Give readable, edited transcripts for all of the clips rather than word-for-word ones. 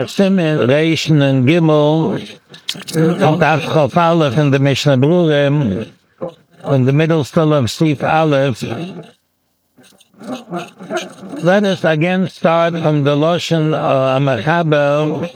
Simen, Reishen, and Gimel, that's Chof Aleph in the Mishnah Brurim, in the middle still of Sif Aleph. Let us again start from the Loshen Mechaber.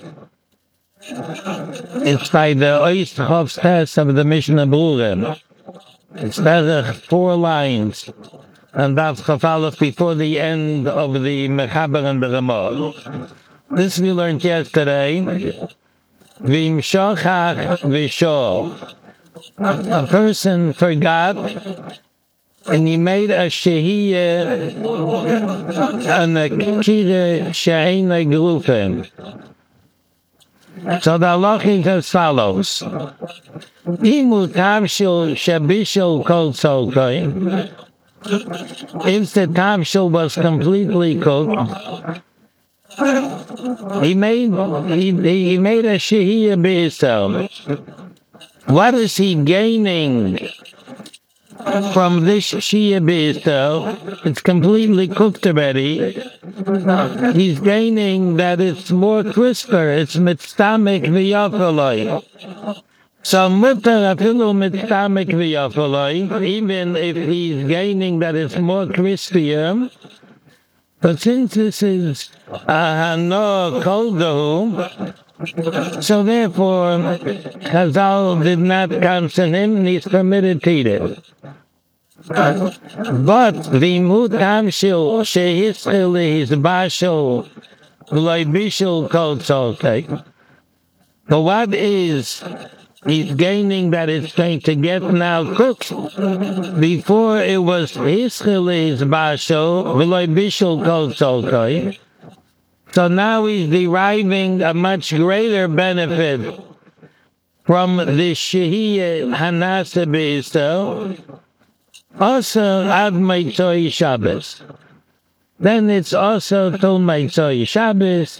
It's by the Ois Chof Tes of the Mishnah Brurim. It's there 4 lines, and that's Chof Aleph before the end of the Mechaber and the Ramah. This we learned yesterday. V'im shochach v'shor. A person forgot and he made a shehiyah and a kire she'ena grufim. So the halacha is as follows. Imu tamshil shabishil kol tzolkoi. If the tamshil was completely cooked, he made a shehiyah b'yisrael. What is he gaining from this shehiyah b'yisrael? It's completely cooked already. He's gaining that it's more crisper. It's mitztamik v'yafaloi. So mutar afilu mitztamik v'yafaloi, even if he's gaining that it's more crispier. But since this is Hano Koldahu, so therefore Chazal did not counsel him and he's permitted to eat it. But the Mutamshil Shehischil is Bashil Leibishil Kol Tzolkei. So what is he's gaining that it's going to get now cooked? Before it was Hischelis Basho, V'loi Bishul Kol Tzolkoi. So now he's deriving a much greater benefit from the Shehiyah Hanasa B'Yisrael. Also, Ad Meitzoi Shabbos. Then it's also Tul Meitzoi Shabbos.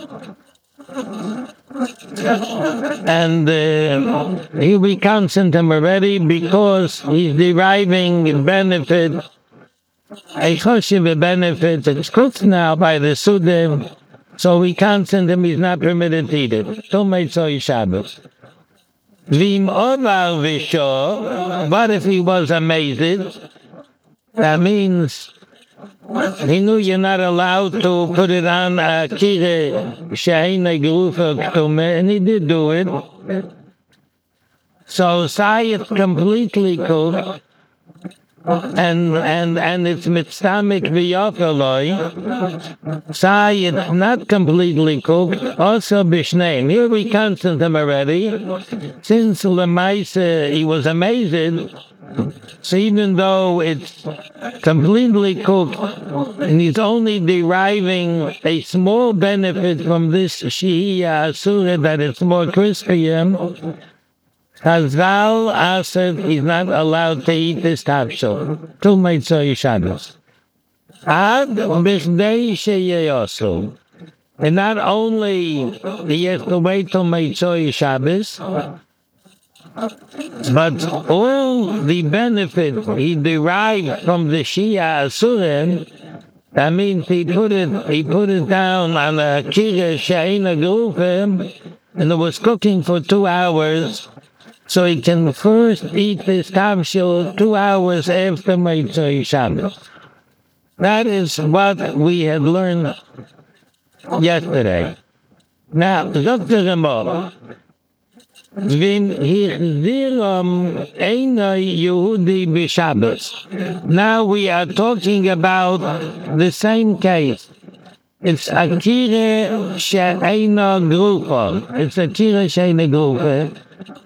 And he'll be counting him already because he's deriving benefit, a choshev benefit. It's cooked now by the Sudim, so we counting him, he's not permitted to eat it. Don't make so Shabbos. Vim ovar v'shor, but if he was amazed, that means he knew you're not allowed to put it on a kire she'ena grufa, and he did do it. So say it's completely cooked, and it's mitztamik v'yafaloi. Say it's not completely cooked, also b'shneim. Here we counted them already. Since Lemaisa he was amazed, so even though it's completely cooked, and he's only deriving a small benefit from this shehiyah asura that it's more crispier, Chazal said he's not allowed to eat this tapshel. Till Meitzoi Shabbos. Ad b'chdei sheyeyosu. And not only he has to wait till Meitzoi Shabbos, but all the benefit he derived from the Shia Asurim, that means he put it down on a kire she'ena grufim, and it was cooking for 2 hours, so he can first eat this tamshil 2 hours after Meitzoi Shabbos. That is what we had learned yesterday. Now, Dr. Ramah, now we are talking about the same case. It's akire she'ena grufa. It's akire she'ena grufa.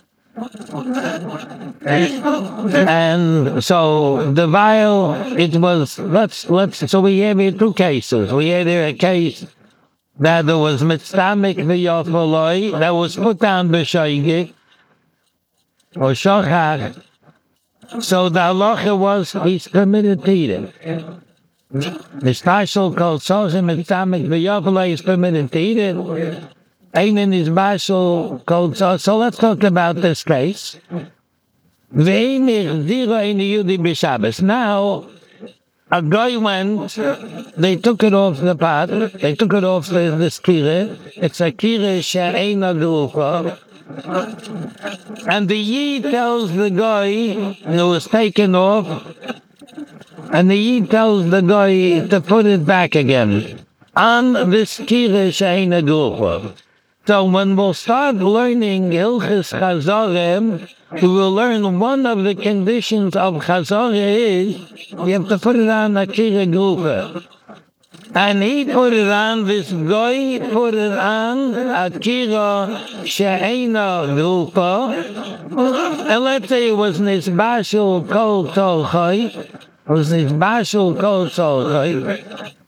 And so the vial, it was, so we have here 2 cases. We had here a case that there was mitztamik v'yafaloi, that was put down b'shoigik, or shochach. So the halacha was, he's permitted to eat it. The special called Sosa mitztamik v'yafaloi is permitted to eat it. Einen is special called Sosa. So let's talk about this case. Now, A guy went, they took it off the pot, they took it off this kire. It's a kire she'eina gerufa. And the Yid tells the guy, it was taken off, and the Yid tells the guy to put it back again on this kire she'eina gerufa. So when we'll start learning Hilchis Chazarim, we will learn one of the conditions of Chazara is you have to put it on a kira grufa. And he put it on, this guy put it on a kira she'eina grufa. And let's say it was nisbashul kol tolchai. It was nisbashul kol tolchai.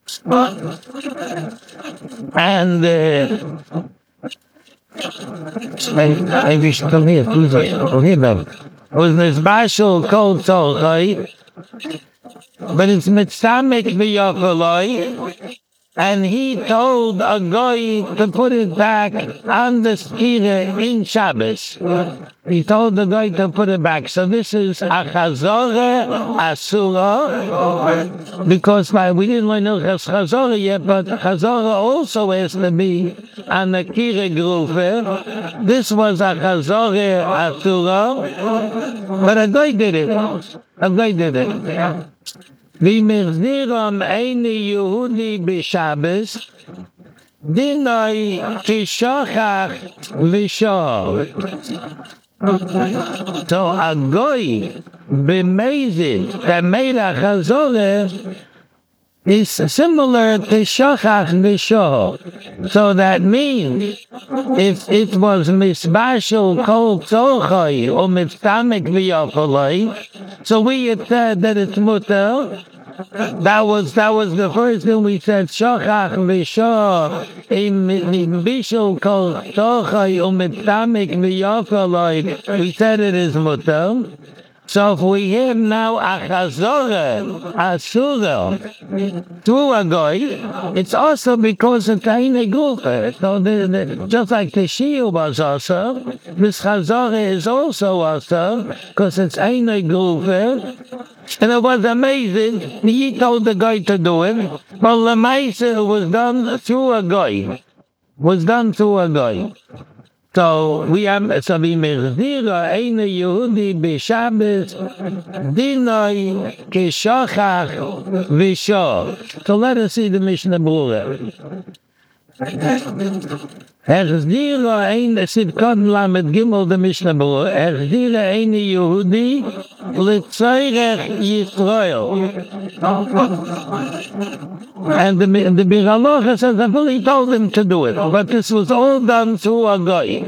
And maybe you should come here, please. Come here, though. It was this bashul cold soul, right? But it's mitzamek v'yochaloi, and he told a guy to put it back on the skira in Shabbos. He told the guy to put it back. So this is a chazorah asura, because we didn't learn chazorah yet, but chazorah also has to be on the kira grufer. This was a chazorah asura, but a guy did it. A guy did it. V'mechziram eini Yehudi b'Shabbos, dinoi kishachach v'shor. So a goy b'mezid that made a chazorah is similar to shachach v'shor. So that means if it was misbashel kol tzorchai or mitztamek v'yochalai, so we had said that it's mutter. That was the first thing we said. Shachach v'shor im bishul kol tzorchai or mitztamek v'yochalai. We said it is mutter. So if we have now a chazorah, asura, through a goy, it's also because it's eine grufa. So just like the shiur was also, this chazorah is also also, because it's eine grufa. And it was amazing. He told the guy to do it, but the ma'aser was done through a guy. So we have v'mechzira eina Yehudi b'Shabbos dinoi kishachach v'shor. So let us see the Mishnah Berurah. Echzira eina Sidkon Lamed Gimel the Mishnah Berurah. Echzira eina Yehudi l'tzairech Yisrael. And the Biralocha says that he told him to do it, but this was all done through a guy.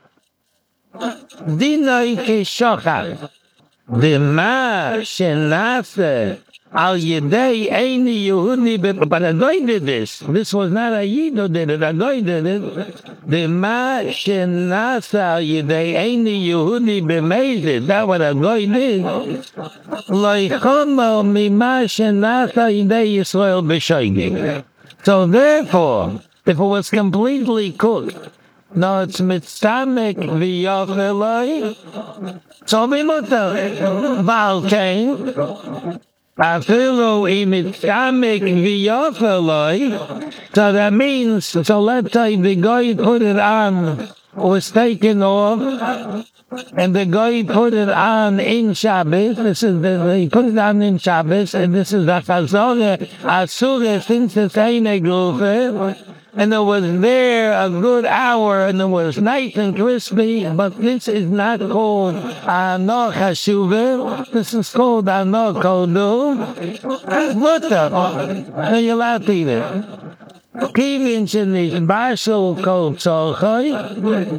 Dinai kishachach, v'ma shenase al yedei eini Yehudi, but a guy did this. This was not a Yid who did it. A guy did it. V'ma shenase al yedei eini Yehudi b'mezid. That's what a guy did. Loichomo mima shenase al yedei Yisrael b'shoigig. So therefore, if it was completely cooked, no, it's mitzamek v'yochaloi. So we looked at Valkein. Afilu imitzamek v'yochaloi. So that means, so let's say the guy put it on, was taken off, and the guy put it on in Shabbos. He put it on in Shabbos, and this is the chazorah asura since it's eine grufa. And it was there a good hour, and it was nice and crispy, but this is not called Ano Chashuvah. This is called Ano Kodu. Mutter. So you're allowed to eat it. Kivin Shenish Bashul Kol Tzorchai.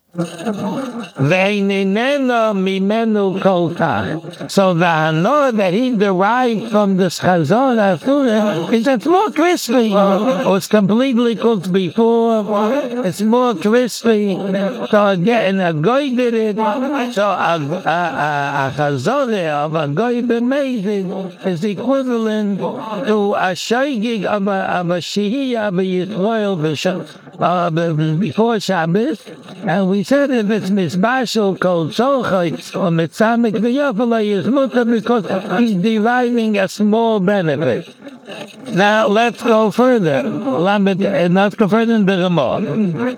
V'eineneno mimenu kol kach. So the hano that he derived from this chazorah is it's more crispy. It was completely cooked before. It's more crispy. So again, a goy did it. So a chazorah of a goy b'mezid is equivalent to a shaygig of a shihiyah b'Yisrael before Shabbos. And we said if it's misbashal called Solchait or Mitzamek V'Yafalei is mutter because he's deriving a small benefit. Now let's go further. Let's go further in the Ramah.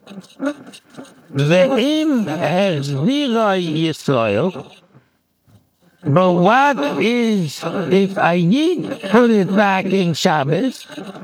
Ve'im Herziroi Yisrael. But what is if I Yid put it back in Shabbos?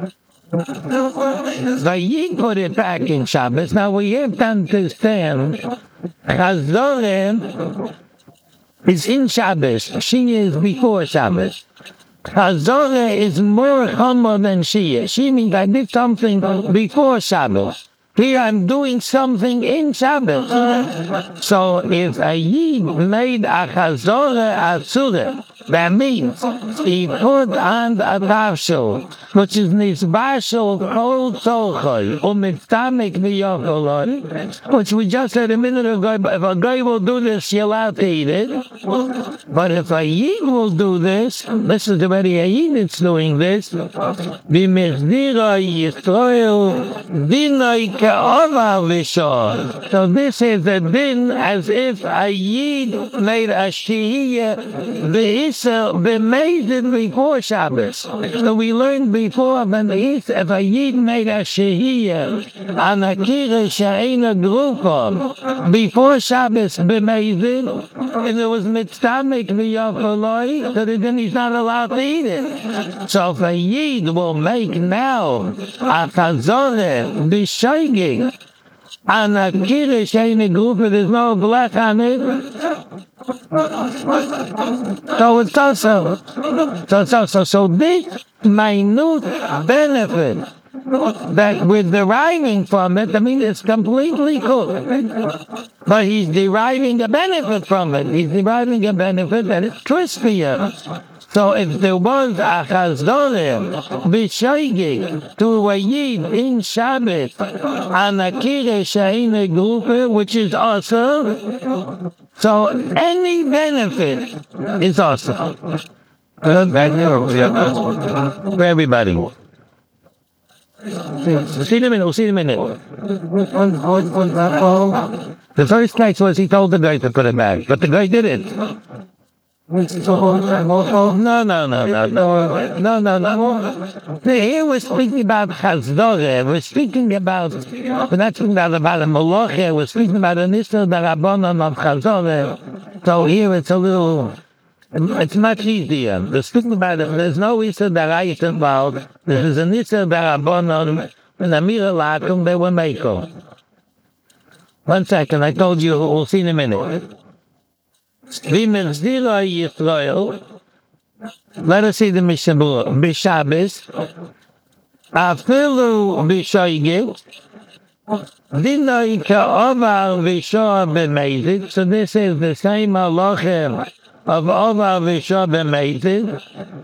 The Yid put it back in Shabbos. Now we have to understand Chazorah is in Shabbos. She is before Shabbos. Chazorah is more chomer than she is. She means I did something before Shabbos. Here I'm doing something in Shabbos. So if a Yid made a Chazorah Asura, that means he put on a tafshil, which is nisbashal kol tzolchoi, u'mitzamek v'yocholoi, which we just said a minute ago, if a guy will do this, you're allowed to eat it. But if a Yid will do this is already a Yid that's doing this, v'mechdira Yisrael dinoi ke'ovar v'shor. So this is a din as if a Yid made a shehiyah v'is b'meizid before Shabbos. So we learned before when if a Yid made a shehiyah on a kira she'ena grupa before Shabbos b'meizid, and it was mitzamek v'yafaloi, so then he's not allowed to eat it. So if a Yid will make now a chazorah b'shoigig on a kira she'ena grupa, there's no black on it. So it's also so this minute benefit that we're deriving from it, I mean, it's completely cool. But he's deriving a benefit from it. He's deriving a benefit that is crispier. So if there was a chazorah b'shoigig to a Yid in Shabbos on a kira she'ena grupa, which is also, so any benefit is awesome. For everybody. See the minute. The first case was he told the guy to put it back, but the guy did it. No. Here we're speaking about Chazdorah. We're speaking about, we're not speaking about a Malachia. We're speaking about an Isser Darabonon of Chazdorah. So here it's a little, it's much easier. We're speaking about it. There's no Isser Darayit involved. This is an Isser Darabonon and a Mira Lakum. They were Meiko. 1 second. I told you. We'll see in a minute. Yisrael. Let us see the Mishabur. B'Shabbos. Afilu b'shoigig. Dinoi ka'ovar v'shor b'meizid. So this is the same halacha of ovar v'shor b'meizid.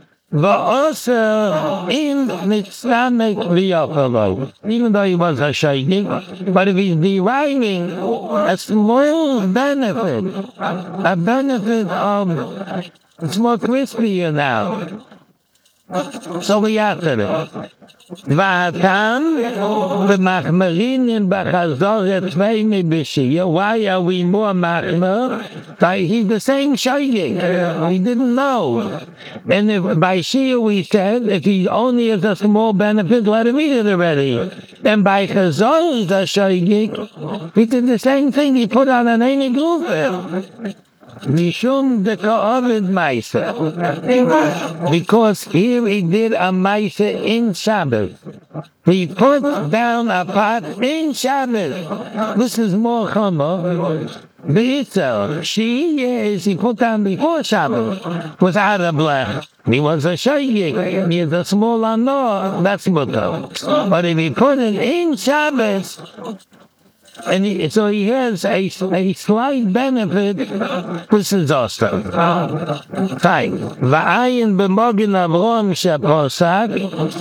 V'oser in mitzamek v'yocholoi. Even though he was a shoigig, but if he's deriving a small benefit, a benefit of, it's more crispier now. So we answered it. V'atam v'machmerin b'chazorah tvei b'shiyah. Why are we more machmer? He's the same shoigig. He didn't know. And if by shiyah we said, if he only has a small benefit, let him eat it already. And by chazorah the shoigig, he did the same thing. He put on an einig grufer. Mishum de ka'ovid ma'isa. Because here he did a ma'isa in Shabbos. He put down a pot in Shabbos. This is more chomer. B'itzel, she is, he put down before Shabbos without a blech. He was a shoigig. He is a small anor. That's mutter. But if he put it in Shabbos, and so he has a slight benefit. This is also fine. Va'ayin b'mogin Avrom sheposak.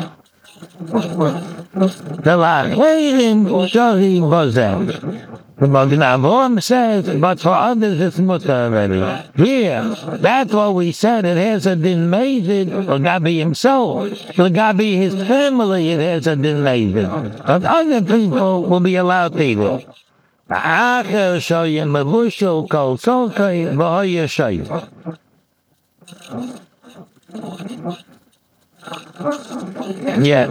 The la'acheirim shori bozem. The Magen Avram says, but for others it's mutter already. Here, that's what we said. It has a din meizid, Gabi himself. Gabi his family, it has a din meizid. But other people will be allowed to eat it. Acher shoye mevushel kol tzolkei v'hoye shoye. Yeah.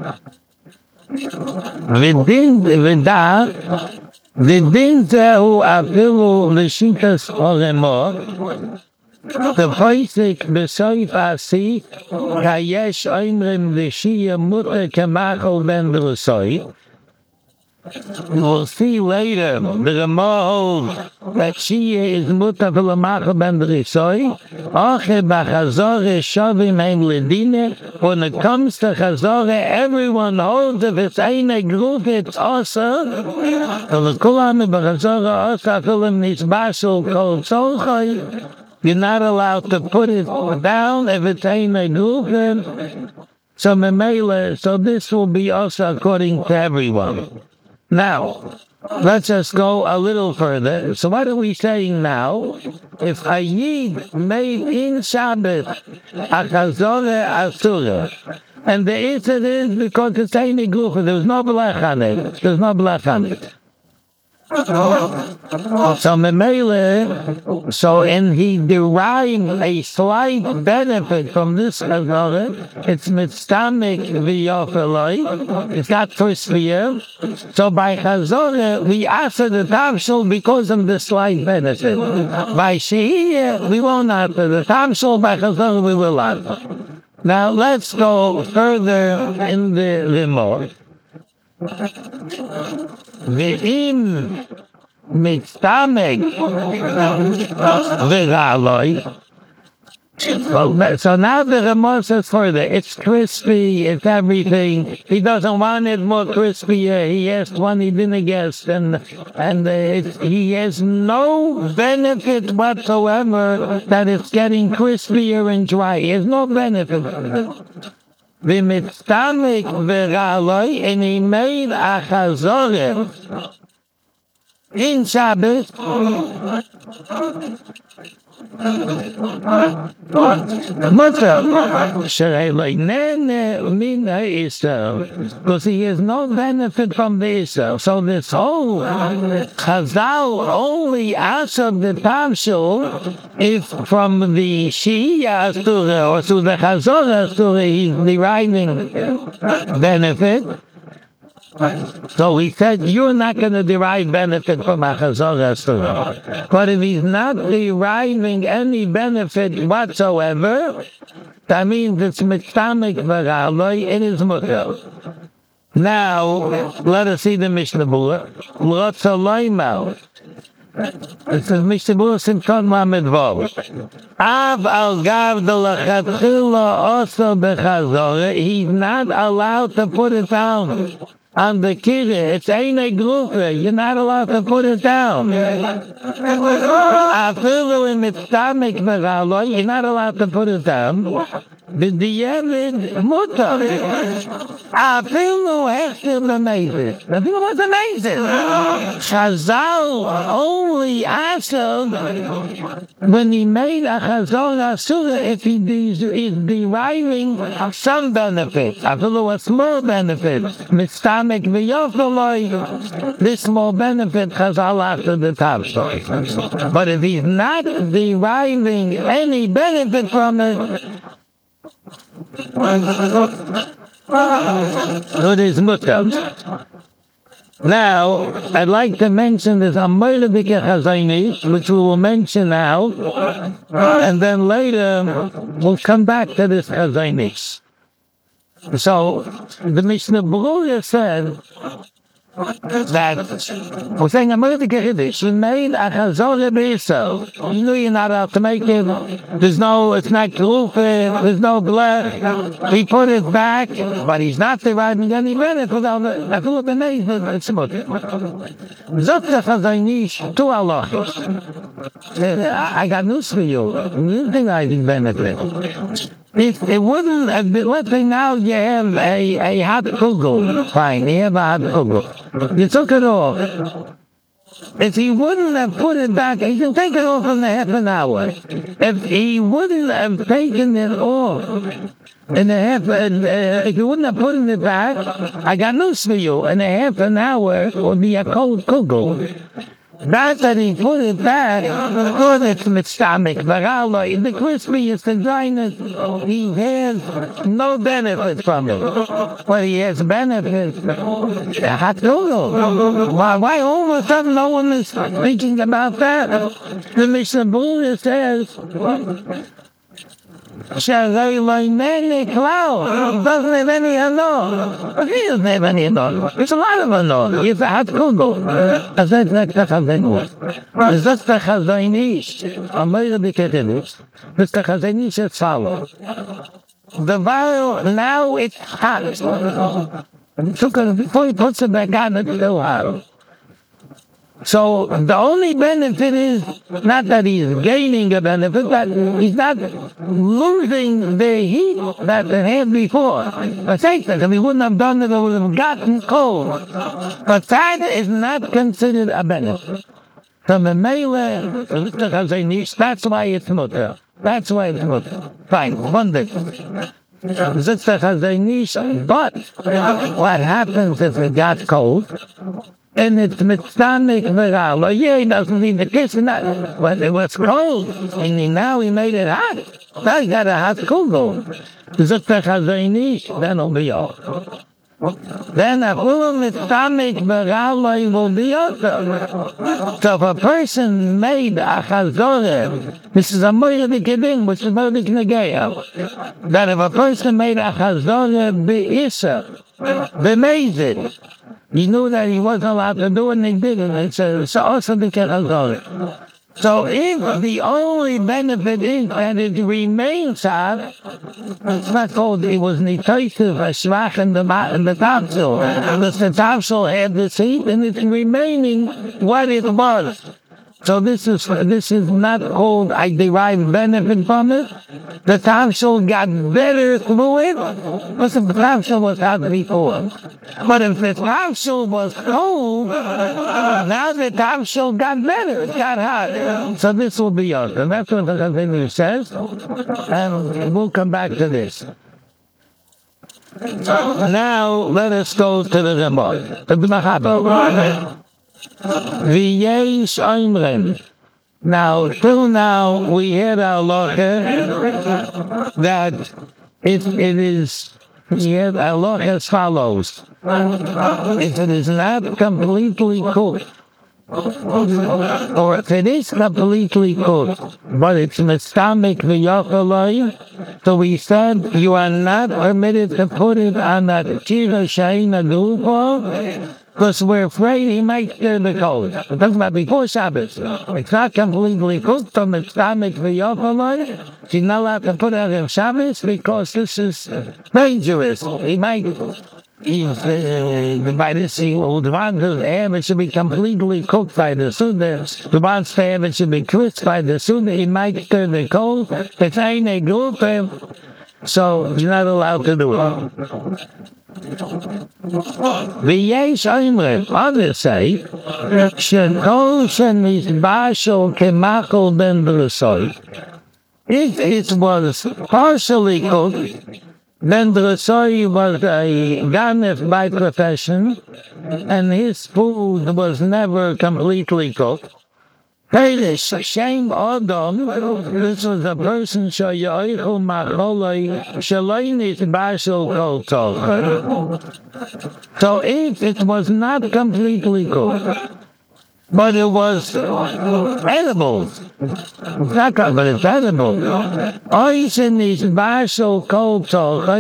V'din zehu afilu l'shikas oremo. The basic besoif asi kayesh oimrim l'shiyah mutter kemachol ben l'soif. We'll see later, the Gemara holds that Shia is mutar for l'machol ben l'soif. Ache b'chazore shavim heim l'dine. When it comes to chazore, everyone holds if it's eine group, it's also. So the kulam b'chazore also kulam nisbashel kol tzolchoi. You're not allowed to put it down if it's eine group. So memele, so this will be also according to everyone. Now, let's just go a little further. So what are we saying now? If a Yid made in Shabbat a chazore asura, and the answer is because it's any gufa, there's no blech on it. There's no blech on it. So memele, so and he derived a slight benefit from this chazorah. It's mitztamik v'yofeloi. It's got crispier. So by chazorah we answer the tamshul because of the slight benefit. By sheiyah we won't answer the tamshul. By chazorah we will answer. Now let's go further in the limor. Ve'im mitztamek v'raloi. So now the Ramah says further, it's crispy, it's everything. He doesn't want it more crispier. He asked one he didn't guess, and he has no benefit whatsoever that it's getting crispier and dry. He has no benefit. V'mitztamik v'raloi, and he made a chazorah in Shabbos. Because he has no benefit from the Israel. So this whole Chazal only answered the Tamshul if from the Shia Asura or to the Chazor Asura he's deriving benefit. So he said, you're not going to derive benefit from a chazor asura. But if he's not deriving any benefit whatsoever, that means it's mitztamik v'raloi, it is mutter. Now, let us see the Mishnah Berurah. L'tzaloimau. It says Mishnah Berurah Simchon Lamed Vav. Av al gav de lachatchila also bechazorah. He's not allowed to put it down on the kiddush. It's eine grufe. You're not allowed to put it down. Afilu in mitztamik v'raloi. You're not allowed to put it down. B'diavad mutar. Afilu hechtir b'meizis. The thing was amazing. Chazal only answered when he made a chazor asura if he is deriving some benefit. Afilu a small benefit. Mitztamik v'yofeloi. This small benefit Chazal after the Tamshul. But if he's not deriving any benefit from it, it is mutter. Now, I'd like to mention this Amoylevike Chazainis, which we will mention now, and then later we'll come back to this Chazainis. So, the Mishnah Berurah said that we're saying Amoylevike Chiddush, we made a Chazorah B'Yisrael. You know you're not allowed to make it. It's not Grufe, there's no blech. He put it back, but he's not deriving any benefit without a full benefit. It's mutter. Zot Chazanish, two halachos. I got news for you. You think I didn't benefit? If it wouldn't have been, let's say now you have a hot kugel. Fine, you have a hot kugel. You took it off. If he wouldn't have put it back, he can take it off in a half an hour. If he wouldn't have taken it off if you wouldn't have put it back, I got news for you. In a half an hour would be a cold kugel. That he put it back, put it in the stomach. The crispiest, the dryness, he has no benefit from it. But he has benefits. Hot kugel. Why all of a sudden no one is thinking about that? The Mishnah Buddha says, magnetic cloud doesn't have any unknown. He doesn't have any unknown. There's a lot of unknown. It's a hot kugel. That's the Chazanish. Mr. Chazanish is follow. The vial, now it's hot. Before he puts it back on, it's still hot. So the only benefit is not that he's gaining a benefit, but he's not losing the heat that it had before. But if he wouldn't have done it, it would have gotten cold. But that is not considered a benefit. From the Mele, that's why it's mutter. That's why it's mutter. Fine, one thing. But what happens if it got cold? And it's mitzvah v'ralo. Yeah, he doesn't need the kitchen. But it was cold, and now he made it hot. Now he got a hot kugel. Then it'll be off. Then a full mitzvah v'ralo will be off. So if a person made a chazorah, this is a moed kedin, which is moed negaya. That if a person made a chazorah be'isa, b'mezid, he knew that he wasn't allowed to do it, and he didn't. It's also the Chazorah. So if the only benefit is that it remains hot, it's not called, it was nitoitiv, a shvach in the topsoil. The topsoil had this heat, and it's remaining what it was. So this is not called I derived benefit from it. The topsoil got better through it, but the topsoil was hot before. But if the topsoil was cold, now the topsoil got better, it got hot. So this will be yours. And that's what the Chazanish says. And we'll come back to this. Now let us go to the Gemara. V'yesh oimrim. Now, till now, we had our locha that it is, we had our locha as follows. If it is not completely cooked, or if it is completely cooked, but it's mistamik v'yochaloi, so we said you are not permitted to put it on that kira sheina dulpo, because we're afraid he might stir the cold. We're talking about before Shabbos. It's not completely cooked, so mistamik v'yochaloi, she's not allowed to put it on Shabbos because this is dangerous. He might... by this, the ones who have it should be completely cooked by the Suda. The ones who have it should be crisp by the Suda. He might stir the cold. It's ain't a group, so you're not allowed to do it. The Yesh Oimrim, others say, Shekol Shenizbashel Kemakol Ben Drusoi. If it was partially cooked, then the Drusoi was a ganef by profession, and his food was never completely cooked. This was a person shayoichu macholoi shaloinis bashel kol tov. So if it was not completely cooked, but it was edible, but it's edible. Oisin is bashel kol tov,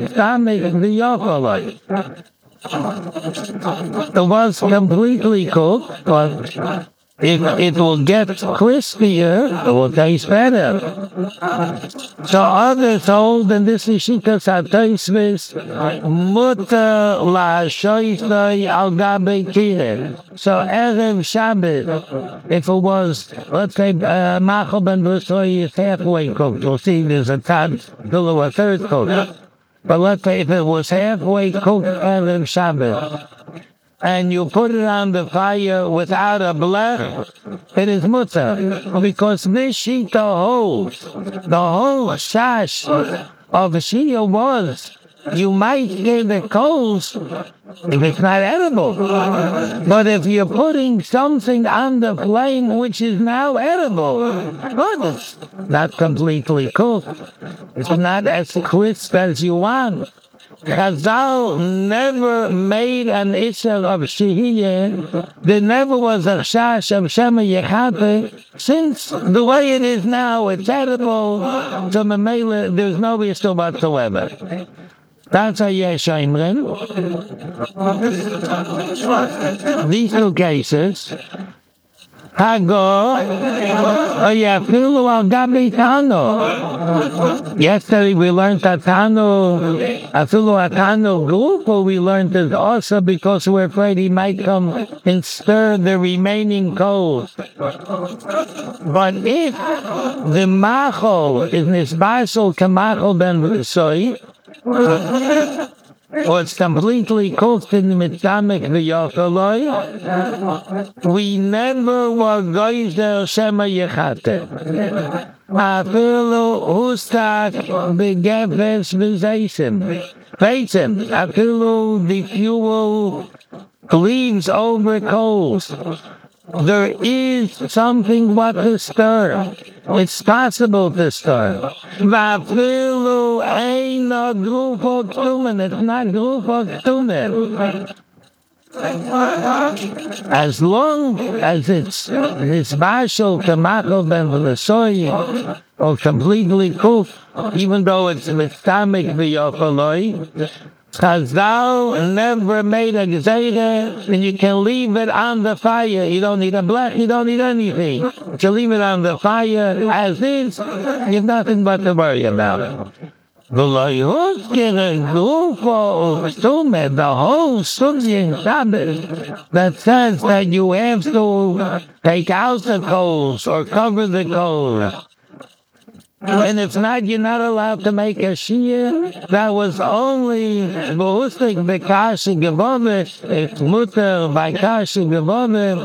it was completely cooked, but it will get crispier, it will taste better. So others hold, and this is Shitas HaTosfos, mutter la'ashoitoi al gabe kireh. So Erev Shabbos, if it was, let's say, Machal ben Drusoi is halfway cooked, you'll see there's a tad, below a third cooked. But let's say if it was halfway cooked Erev Shabbos, and you put it on the fire without a blech, it is mutter. Because this shita holds, the whole shash of the shia was, you might get the coals if it's not edible. But if you're putting something on the flame which is now edible, but it's not completely cooked, it's not as crisp as you want. Chazal never made an issue of shehiyah. There never was a shash of shema yechate. Since the way it is now, it's edible. So Mamela, there's no issue whatsoever. That's a yesh imrin. These two cases. Yesterday we learned that Tano Grupo we learned it also because we're afraid he might come and stir the remaining coals. But if the machol is nisbasol kamachol ben v'soi, or it's completely cooked in the mitzamek v'yochaloi, we never were goyzer shema yechate. Afilu hustak begefes v'zeisim. Veisim, afilu the fuel leaves over coals. There is something what to stir. It's possible to stir. Vafilu eina grupo tumen. It's not grupo tumen. As long as it's bashal kamachol ben v'lesoy or completely cooked, even though it's mistamik v'yochaloi, Chazal never made a gzeira, and you can leave it on the fire. You don't need a blech, you don't need anything. You leave it on the fire as is, you have nothing but to worry about it. The whole Sugya Shabbos that says that you have to take out the coals or cover the coals. And if not, you're not allowed to make a shia. That was only Bohustik Bekashi Gevone, Mutter Bakashi Gevone.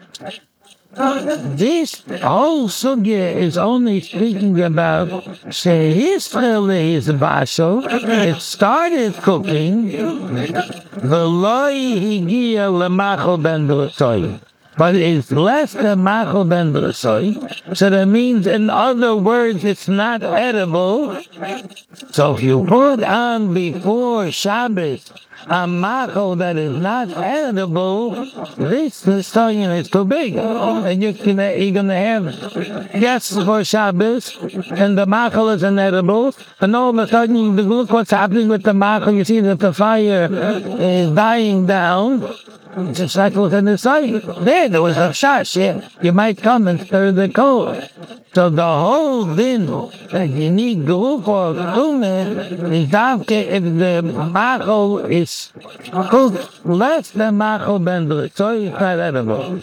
This whole sugya is only speaking about Shehisrael is Basho. It started cooking the loy higia lemachol ben d'soy. But it's less than machol ben d'soy. So that means, in other words, it's not edible. So if you put on before Shabbos a machol that is not edible, this stoyan is too big. And you're going to have guests for Shabbos, and the machol is inedible, and all of a sudden you look what's happening with the machol, you see that the fire is dying down. Just like within the site. There was a shash, yeah. You might come and stir the coal. So the whole din that you need group or tumen is that if the machol is cooked less than machol ben d'soy, it's not edible.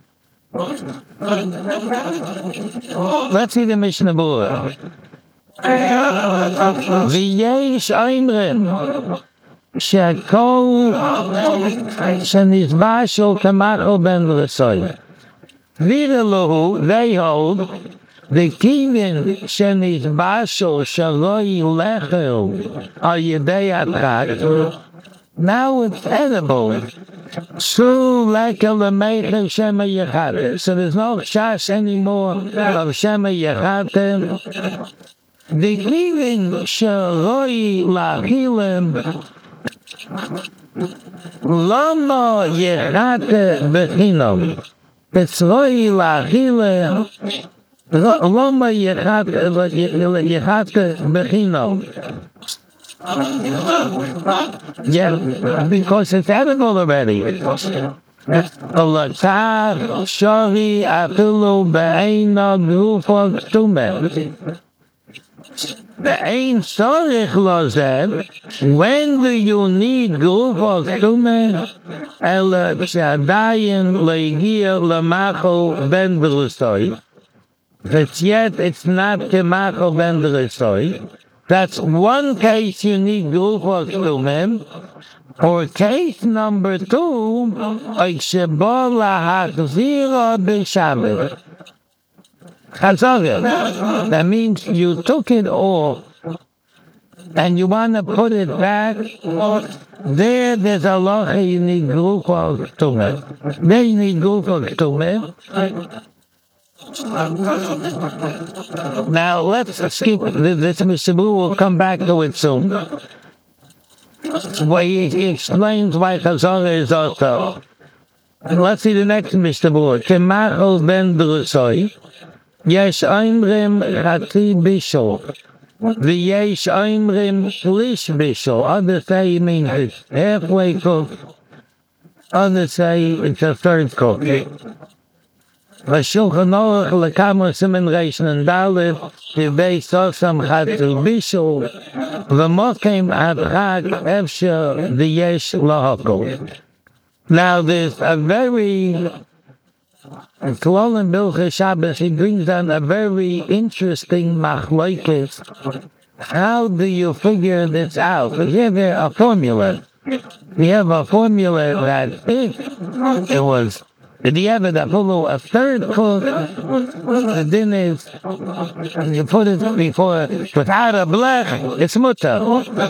Let's see the Mishnah Berurah. V'yesh oimrim שהכל שנזבשו כמחל בין d'soy. Vidalahu, they hold, the kivin שנזבשו שלא ילכו על ידי הדחק, now it's edible. So like a lemeichel shema yechate. So there's no shash anymore of shema yechate. The kivin sheloi lachilem lama yechate bechinom. Betzroi lachilem lama yechate bechinom. Yeah, because it's edible already. Olatar shari afilu be'eina gufot tumeh. Be'ein sorich lozeh. When do you need gufot tumeh? Ela shadayin legia lemachol ben d'soy. But yet it's not kemachol ben d'soy. That's one case you need gufot tumeh. Or case number 2, that means you took it off and you want to put it back. There's a lot you need glucose to it. There you need glucose to it. Now let's skip this. Mr. Blue will come back to it soon. Well, he explains why Chazal is also. Let's see the next Mr. Blue. Kemachol ben drusoi. Yesh oimrim chati bishol. V'yesh oimrim shlish bishol. Others say you mean it's halfway cooked. Others say it's a third cooked. V'shulchan Aruch lekama siman reish and dalet. V'bei sosam chati bishol. V'mokim adchag efsher v'yesh lahakol. Now there's a very Klolim Bilchah Shabbos, he brings down a very interesting machlokes. How do you figure this out? We have a formula. We have a formula that if it was the ever that follow a third cook, the din is you put it before without a blech, it's mutter.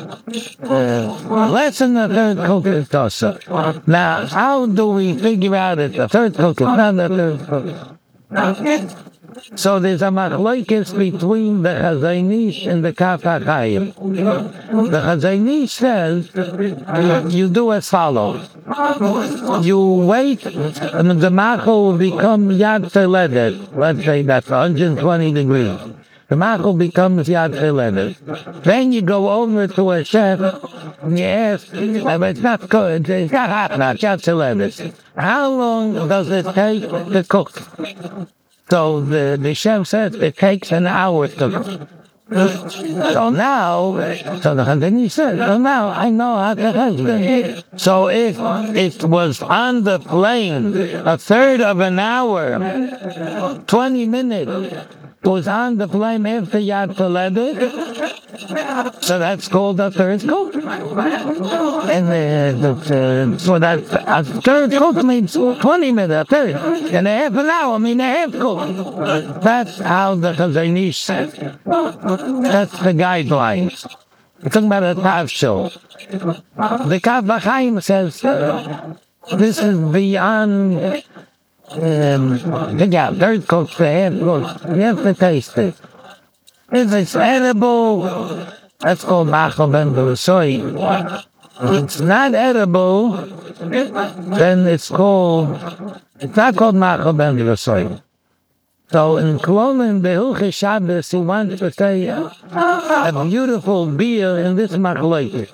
Less than the third cook is tosser. Now, how do we figure out that the third cook is not the third cook? So there's a machlokes between the Chazanish and the Kaf HaChaim. The Chazanish says you do as follows. You wait and the machel will become yad cheledet. Let's say that's 120 degrees. The machel becomes yad cheledet. Then you go over to a chef and you ask, it's not good, it's not hot now, yad cheledet. How long does it take to cook? So the chef says it takes an hour to cook. So now, then he said, so now I know how to husband. So if it was on the plane a third of an hour, 20 minutes, was on the flame after Yad Toledo, so that's called a third cook. And so that a third cook means 20 minutes, a third, and a half an hour means a half cook. That's how the Chazanish says. That's the guidelines. We're talking about a Tav show. The Kaf HaChaim says this is beyond. Third cook, the half cook. You have to taste it. If it's edible, that's called machal ben drusoi. If it's not edible, then it's not called machal ben drusoi. So in Klolim Behilchah Shabbos, he wants to say a beautiful beer in this machlokes.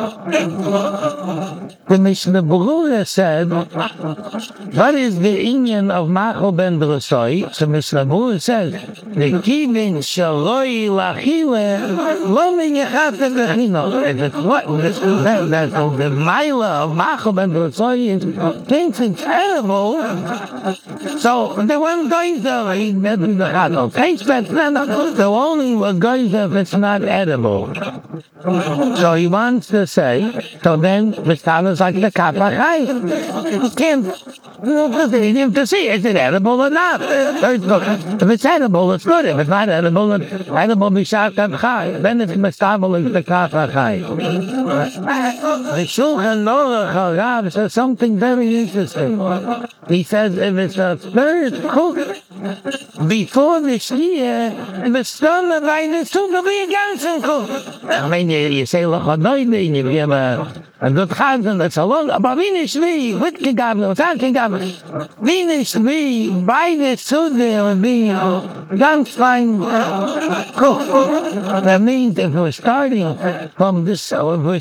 The Mishnah Berurah said, what is the inyan of machal ben drusoi? So Mishnah Berurah says, the kivin shaloi lachile lo miyachata v'chino. That's the mila of machal ben drusoi is thinks it's edible. So the one going to the only one goes if it's not edible. So he wants to say, so then the scholars like the Kaf HaChaim. You can't to see is it edible or not. If it's edible, it's good. If it's not edible, it's edible b'shat Chai. Then it's mistabel is the Kaf HaChaim. The Shulchan Aruch says something very interesting. He says if it's a third cook before the Shliach, the son of the soon to be a ganzen cook. I mean, you say L'chadoyde, and you give a good chazan that's a long, but Vinish me, with Kigabel, without Kigabel, Vinish me, by the Suda, would be Ganzlein cook. That means if we're starting from this, from the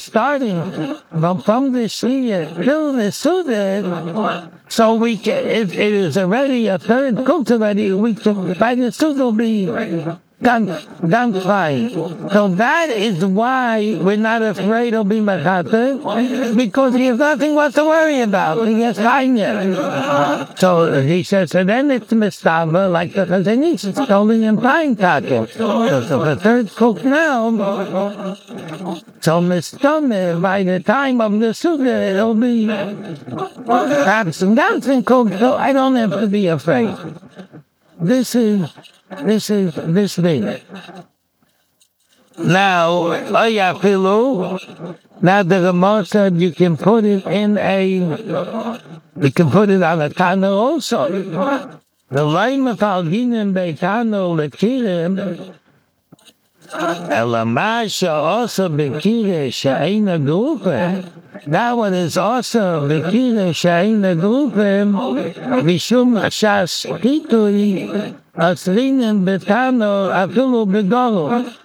Shliach till the Suda, so we can, if it is already a third cooked already, by the Suda will be Ganz fine. So that is why we're not afraid of being machate, because he has nothing what to worry about. He has kindness. So he says, so then it's mistama, like the Chazanish, it's holding him fine kake. So the third cook now, so mistama, by the time of the sukkah, it'll be perhaps some dancing cook, so I don't have to be afraid. This thing. Now, now the Gemara said you can put it on a tana also. The line of Alginim Beitano Lekirim, Elamasha also Bekire Shaina Grupe. That one is also Bekire Shaina Grupe, Vishum Shas Hitui. Asrinin betano afilu begolo.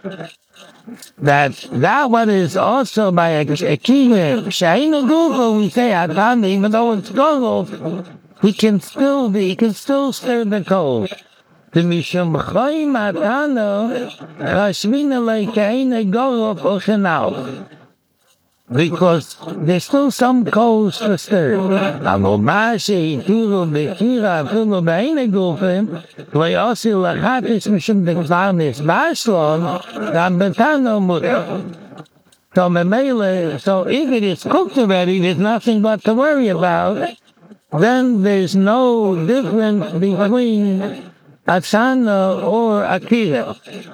That one is also by a kivir. Shaina Google, we say Atani, even though it's Google, he can still stir the cold. The Mishum Choim Atano, Rashmina Leikaina Golo Ochenau. Because there's still some coals to stir. Amomashi, Turo, Bekira, Pulo, Baina Gufim, Toyosi, Lahatis, Mishum, the Klanis, Baslon, Rambetano Mutter. So Memele, so if it is cooked already, there's nothing but to worry about. Then there's no difference between Asana or Akira.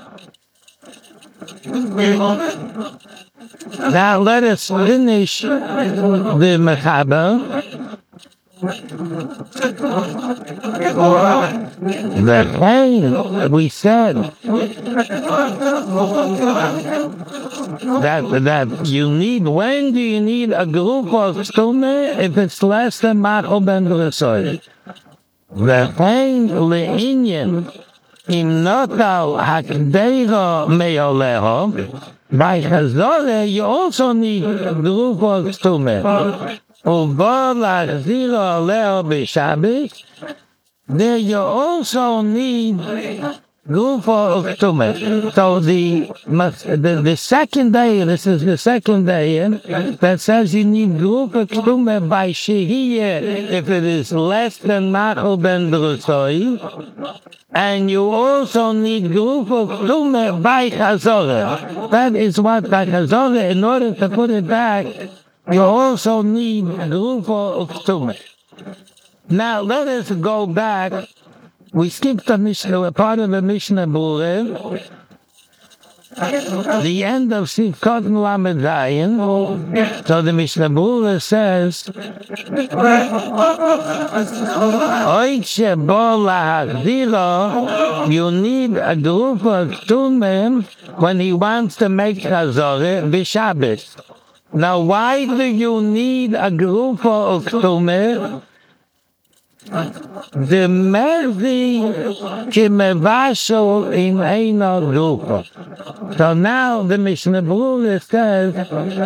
Now let us finish the Mechaba. The pain, we said that you need, when do you need a group of stume if it's less than Machol ben B'Resoy? The pain le'inyan im notal hakdeiro me'oleho. By Chazorah, you also need a group of stume. There you also need group of stume. So the second day, this is the second day, that says you need group of stume by Shehiyah if it is less than Machol ben B'Resoy. And you also need group of stume by Chazorah. That is what by Chazorah, in order to put it back, you also need a group of stume. Now let us go back. We skipped a part of the Mishnah Berurah. The end of Sivkot Lamed Zayin. So the Mishnah Berurah says, you need a group of stume when he wants to make Chazorah b'Shabbos. Now why do you need a group of stume? The merzi kimevashol in eino grupo. So now the Mishnah Berurah says,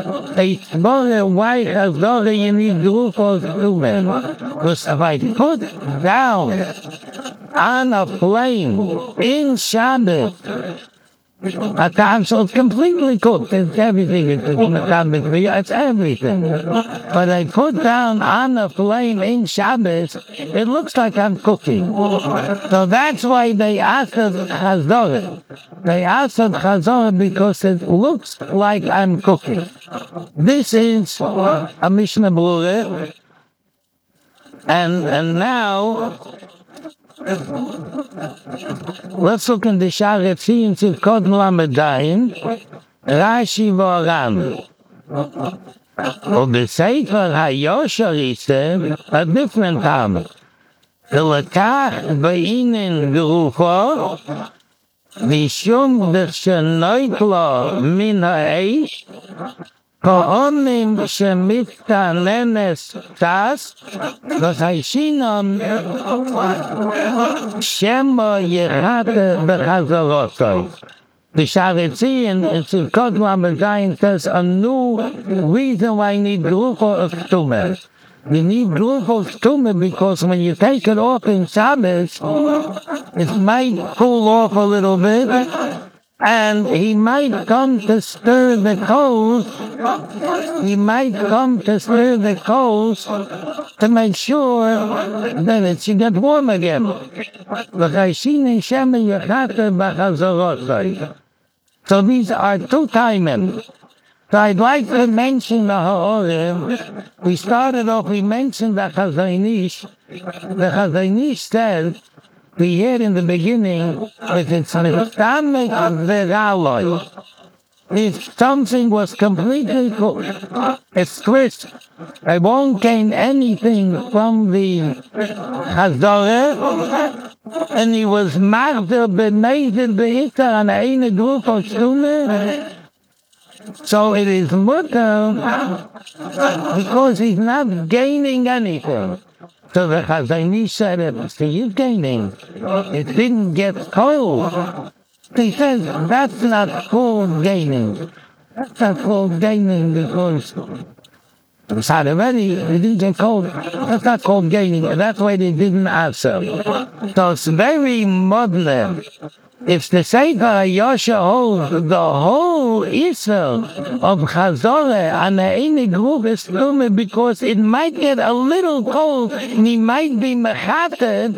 why Chazorah you need group of stume? Because if I put down on a flame in Shabbos, a council is completely cooked. It's everything. It's everything. But I put down on the flame in Shabbos, it looks like I'm cooking. So that's why they asked Chazorah. They asked Chazorah because it looks like I'm cooking. This is a Mishnah Berurah. And now, let's look in the Sharetzi in Sivkot Lamed Zayin, Rashi v'Oran. Or the Sefer HaYosher, he said, a different time. L'kach v'inen gerufo, v'shum d'shenoit lo min ha'eish, Ko'onim shemitkanenes tas, v'chayshinom shemo yechate b'chazorotoi. The Sharetzi in Sivkot Lamed Zayin says a new reason why you need group of stume. You need group of stume because when you take it off in Shabbos, it might cool off a little bit, and he might come to stir the coals. He might come to stir the coals to make sure that it should get warm again. So these are two timing. So I'd like to mention the Ha'orim. We started off, we mentioned the Chazon Ish. The Chazon Ish said, we heard in the beginning, with its stomach of the alloy. If something was completely cooked, it's crisp, I won't gain anything from the Chazorah, and he was martyr b'neizid b'hitar on eine group of Stunde. So it is mutter because he's not gaining anything. So the Chazon Ish said, he's gaining. It didn't get cold. He says, that's not called gaining. That's not called gaining because it's had already, it didn't get cold. That's not called gaining. That's why they didn't answer. So it's very modern. If the Sefer Yosha holds the whole Israel of Chazorah and the Einig group is Lume because it might get a little cold and he might be mechated.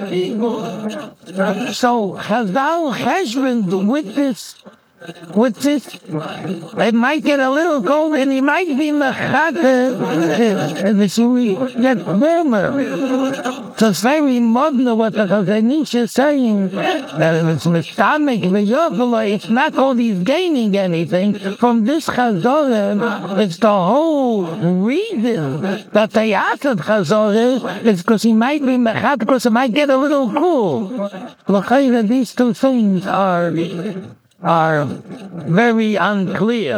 So Chazal Cheshbon with this, it might get a little cold and he might be mechated and it will get warmer. So it's very modern what the Chazon Ish is saying, that it's mistamik, it's not all he's gaining anything. From this Chazorah, it's the whole reason that they asked Chazorah is because he might be mechat, because it might get a little cool. These two things are very unclear.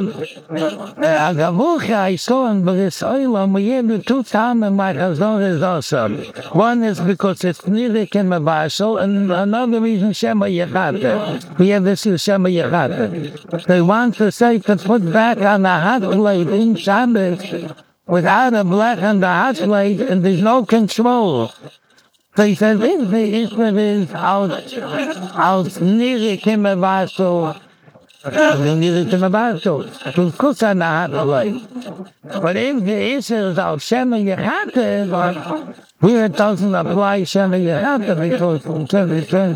I saw in Bris Olam, we have the two times in my Chazorah is also. One is because it's nearly Mavashal, and another reason Shema Yechata. We have this is Shema Yechata. They want to say to put back on the hot plate in Shabbos without a black on the hot plate, and there's no control. So he said, if the Israel is out nearly Kimavaso, nearly Kimavaso, to cook on the hot plate. But if the Israel is out Shema Yechata, here it doesn't apply Shema Yechata because it says,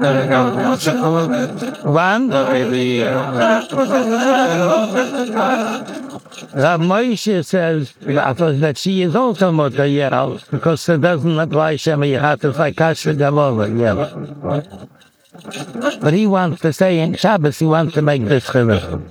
one, Rav Moshe says that she is also Mutter Yel because it doesn't apply Shema Yechata, it's like Kasher Gamora, But he wants to say in Shabbos, he wants to make this chiluk.